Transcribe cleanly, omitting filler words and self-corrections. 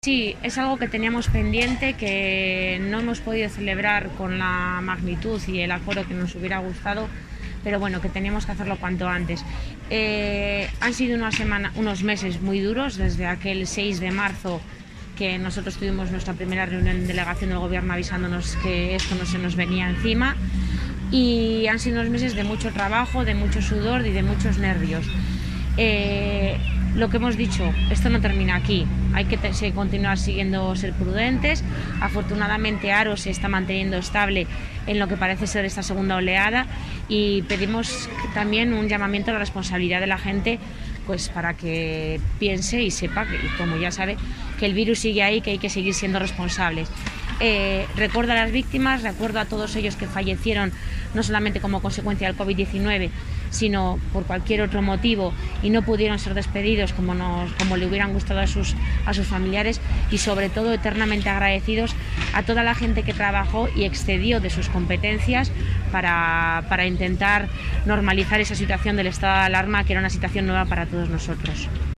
Sí, es algo que teníamos pendiente, que no hemos podido celebrar con la magnitud y el aforo que nos hubiera gustado, pero bueno, que teníamos que hacerlo cuanto antes. Han sido unos meses muy duros, desde aquel 6 de marzo que nosotros tuvimos nuestra primera reunión en delegación del gobierno avisándonos que esto no se nos venía encima, y han sido unos meses de mucho trabajo, de mucho sudor y de muchos nervios. Lo que hemos dicho, esto no termina aquí, hay que continuar ser prudentes. Afortunadamente Aro se está manteniendo estable en lo que parece ser esta segunda oleada, y pedimos también un llamamiento a la responsabilidad de la gente, pues para que piense y sepa, que, como ya sabe, que el virus sigue ahí, que hay que seguir siendo responsables. Recuerdo a las víctimas, recuerdo a todos ellos que fallecieron no solamente como consecuencia del COVID-19, sino por cualquier otro motivo y no pudieron ser despedidos como le hubieran gustado a sus familiares, y sobre todo eternamente agradecidos a toda la gente que trabajó y excedió de sus competencias para intentar normalizar esa situación del estado de alarma, que era una situación nueva para todos nosotros.